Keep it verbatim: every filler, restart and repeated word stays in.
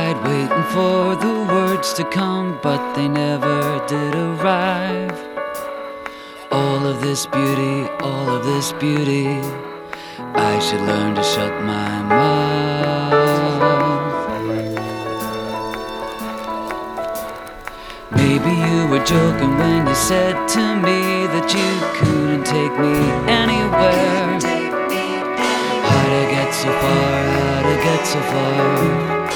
cried, waiting for the words to come, but they never did arrive. All of this beauty, all of this beauty, I should learn to shut my mouth. Maybe you were joking when you said to me that you couldn't take me anywhere. How'd I get so far, how'd I get so far?